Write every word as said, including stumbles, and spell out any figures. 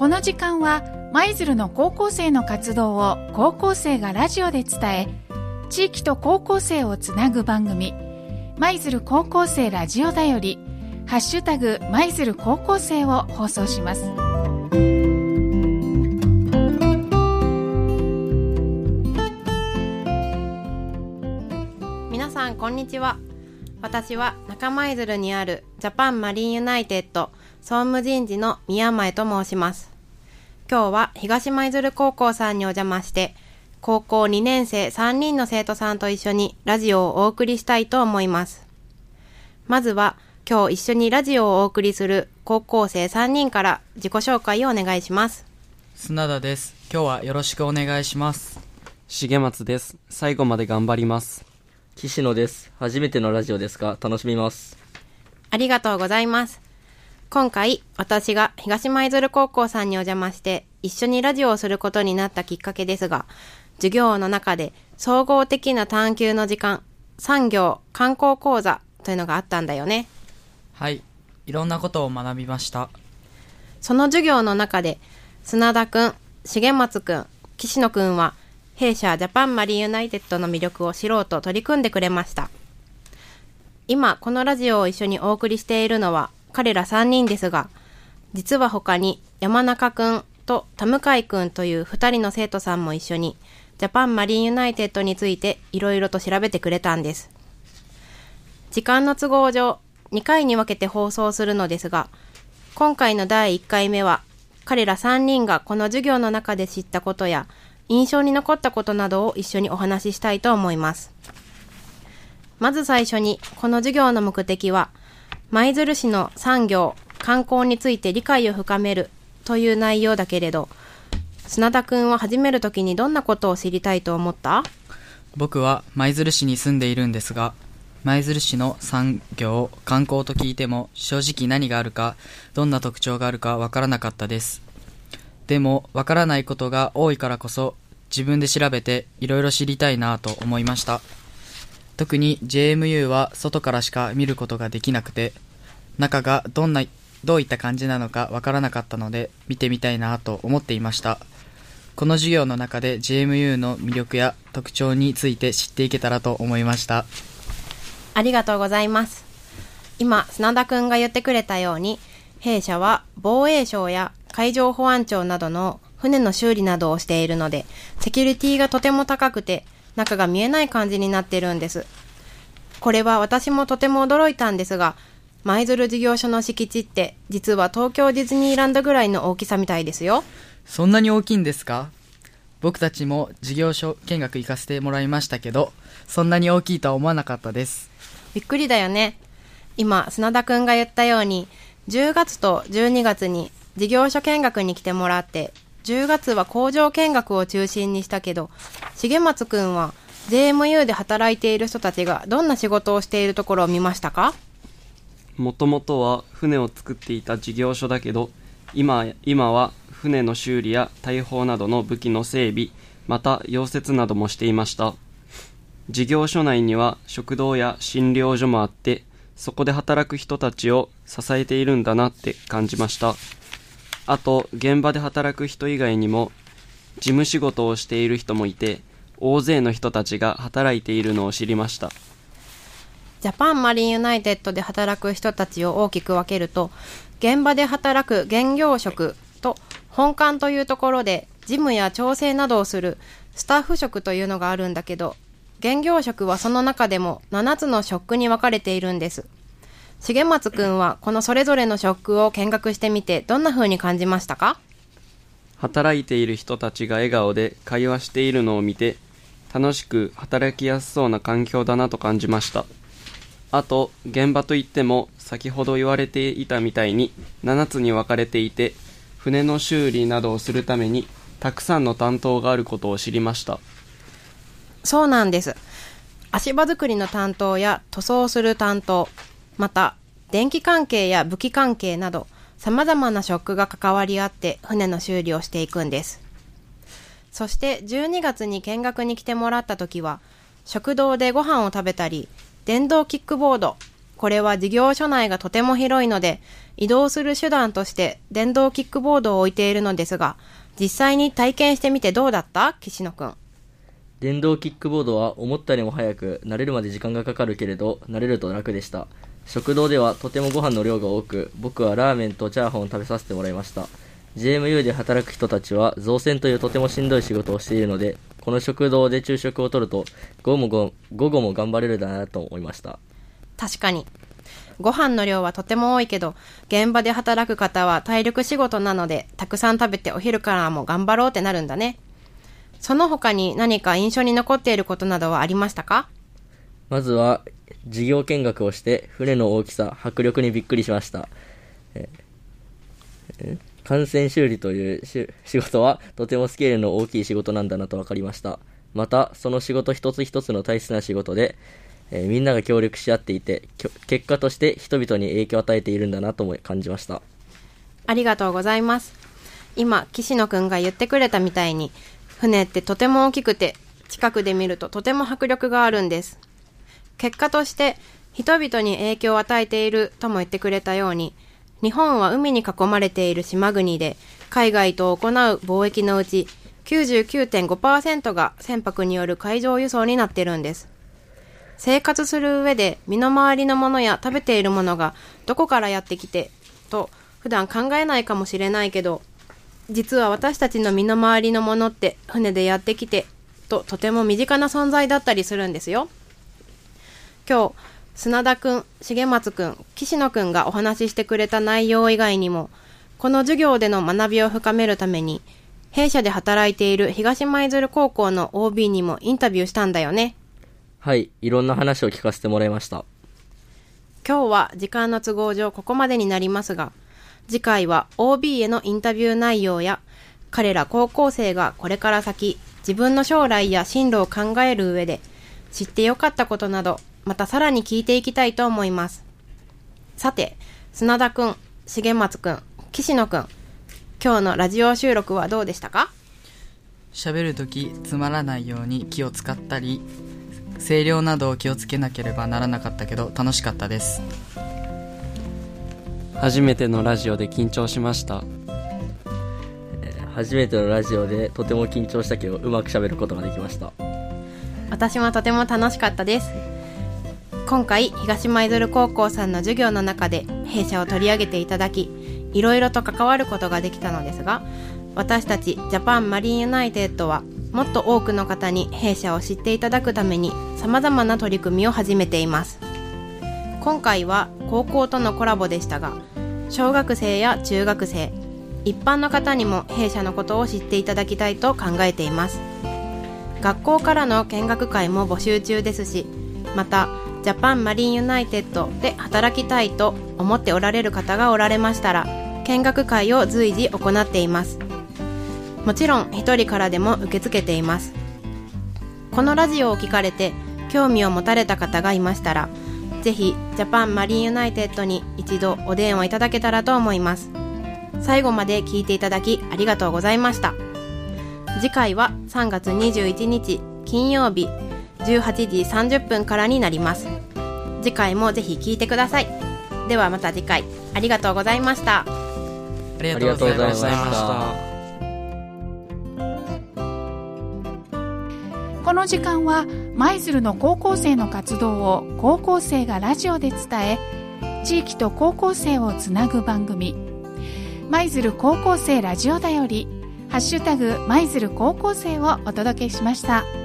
この時間は舞鶴の高校生の活動を高校生がラジオで伝え、地域と高校生をつなぐ番組、舞鶴高校生ラジオだより、ハッシュタグ舞鶴高校生を放送します。 皆さんこんにちは。私は中舞鶴にあるジャパンマリンユナイテッド総務人事の宮前と申します。今日は東舞鶴高校さんにお邪魔して、高校にねん生さんにんの生徒さんと一緒にラジオをお送りしたいと思います。まずは今日一緒にラジオをお送りする高校生さんにんから自己紹介をお願いします。 砂田です。今日はよろしくお願いします。 重松です。最後まで頑張ります。 岸野です。初めてのラジオですが楽しみます。 ありがとうございます。今回私が東舞鶴高校さんにお邪魔して一緒にラジオをすることになったきっかけですが、授業の中で総合的な探究の時間、産業観光講座というのがあったんだよね。 はい、いろんなことを学びました。 その授業の中で砂田くん、重松くん、岸野くんは弊社ジャパンマリンユナイテッドの魅力を知ろうと取り組んでくれました。今このラジオを一緒にお送りしているのは彼らさんにんですが、実は他に山中くんと田向くんというふたりの生徒さんも一緒にジャパンマリンユナイテッドについていろいろと調べてくれたんです。時間の都合上にかいに分けて放送するのですが、今回のだいいっかいめは彼らさんにんがこの授業の中で知ったことや印象に残ったことなどを一緒にお話ししたいと思います。まず最初にこの授業の目的は舞鶴市の産業・観光について理解を深めるという内容だけれど、砂田くんは始めるときにどんなことを知りたいと思った？ 僕は舞鶴市に住んでいるんですが、舞鶴市の産業・観光と聞いても正直何があるか、どんな特徴があるかわからなかったです。でもわからないことが多いからこそ自分で調べていろいろ知りたいなと思いました。特に ジェーエムユー は外からしか見ることができなくて、中がどんなどういった感じなのかわからなかったので見てみたいなと思っていました。この授業の中で ジェーエムユー の魅力や特徴について知っていけたらと思いました。 ありがとうございます。今砂田くんが言ってくれたように、弊社は防衛省や海上保安庁などの船の修理などをしているので、セキュリティがとても高くて中が見えない感じになってるんです。これは私もとても驚いたんですが、舞鶴事業所の敷地って実は東京ディズニーランドぐらいの大きさみたいですよ。 そんなに大きいんですか？僕たちも事業所見学行かせてもらいましたけど、そんなに大きいとは思わなかったです。 びっくりだよね。今砂田くんが言ったようにじゅうがつとじゅうにがつに事業所見学に来てもらって、じゅうがつは工場見学を中心にしたけど、重松くんは ジェーエムユー で働いている人たちがどんな仕事をしているところを見ましたか？ もともとは船を作っていた事業所だけど、今、今は船の修理や大砲などの武器の整備、また溶接などもしていました。事業所内には食堂や診療所もあって、そこで働く人たちを支えているんだなって感じました。あと現場で働く人以外にも事務仕事をしている人もいて、大勢の人たちが働いているのを知りました。 ジャパンマリンユナイテッドで働く人たちを大きく分けると、現場で働く現業職と本館というところで事務や調整などをするスタッフ職というのがあるんだけど、現業職はその中でもななつの職に分かれているんです。重松くんはこのそれぞれの職を見学してみてどんな風に感じましたか？ 働いている人たちが笑顔で会話しているのを見て、楽しく働きやすそうな環境だなと感じました。あと現場といっても先ほど言われていたみたいにななつに分かれていて、船の修理などをするためにたくさんの担当があることを知りました。 そうなんです。足場作りの担当や塗装する担当、また電気関係や武器関係など様々な職が関わり合って船の修理をしていくんです。そしてじゅうにがつに見学に来てもらった時は、食堂でご飯を食べたり、電動キックボード、 これは事業所内がとても広いので、移動する手段として電動キックボードを置いているのですが、実際に体験してみてどうだった？岸野くん。 電動キックボードは思ったよりも早く、慣れるまで時間がかかるけれど、慣れると楽でした。食堂ではとてもご飯の量が多く、僕はラーメンとチャーハンを食べさせてもらいました。ジェーエムユー で働く人たちは造船というとてもしんどい仕事をしているので、この食堂で昼食をとると午後もご午後も頑張れるだなと思いました。 確かにご飯の量はとても多いけど、現場で働く方は体力仕事なので、たくさん食べてお昼からも頑張ろうってなるんだね。その他に何か印象に残っていることなどはありましたか？ まずは事業見学をして船の大きさ、迫力にびっくりしました。ええ艦船修理という仕事はとてもスケールの大きい仕事なんだなと分かりました。またその仕事一つ一つの大切な仕事で、えー、みんなが協力し合っていて、結果として人々に影響を与えているんだなとも感じました。 ありがとうございます。今岸野くんが言ってくれたみたいに、船ってとても大きくて、近くで見るととても迫力があるんです。結果として人々に影響を与えているとも言ってくれたように、日本は海に囲まれている島国で、海外と行う貿易のうち きゅうじゅうきゅうてんごパーセント が船舶による海上輸送になっているんです。生活する上で身の回りのものや食べているものがどこからやってきてと普段考えないかもしれないけど、実は私たちの身の回りのものって船でやってきてととても身近な存在だったりするんですよ。今日砂田くん、重松くん、岸野くんがお話ししてくれた内容以外にも、この授業での学びを深めるために、弊社で働いている東舞鶴高校の オービー にもインタビューしたんだよね。 はい、いろんな話を聞かせてもらいました。 今日は時間の都合上ここまでになりますが、次回は オービー へのインタビュー内容や、彼ら高校生がこれから先、自分の将来や進路を考える上で、知ってよかったことなど、またさらに聞いていきたいと思います。さて、砂田くん、重松くん、岸野くん、今日のラジオ収録はどうでしたか？ 喋るときつまらないように気を使ったり、声量などを気をつけなければならなかったけど楽しかったです。 初めてのラジオで緊張しました。 初めてのラジオでとても緊張したけどうまく喋ることができました。 私もとても楽しかったです。今回東舞鶴高校さんの授業の中で弊社を取り上げていただき、いろいろと関わることができたのですが、私たちジャパンマリンユナイテッドはもっと多くの方に弊社を知っていただくために様々な取り組みを始めています。今回は高校とのコラボでしたが、小学生や中学生、一般の方にも弊社のことを知っていただきたいと考えています。学校からの見学会も募集中ですし、またジャパンマリンユナイテッドで働きたいと思っておられる方がおられましたら、見学会を随時行っています。もちろん一人からでも受け付けています。このラジオを聞かれて興味を持たれた方がいましたら、ぜひジャパンマリンユナイテッドに一度お電話いただけたらと思います。最後まで聞いていただきありがとうございました。次回はさんがつにじゅういちにち金曜日じゅうはちじさんじゅっぷんからになります。次回もぜひ聞いてください。ではまた次回、ありがとうございました。 ありがとうございました。 この時間は舞鶴の高校生の活動を高校生がラジオで伝え、地域と高校生をつなぐ番組、舞鶴高校生ラジオだよりハッシュタグ舞鶴高校生をお届けしました。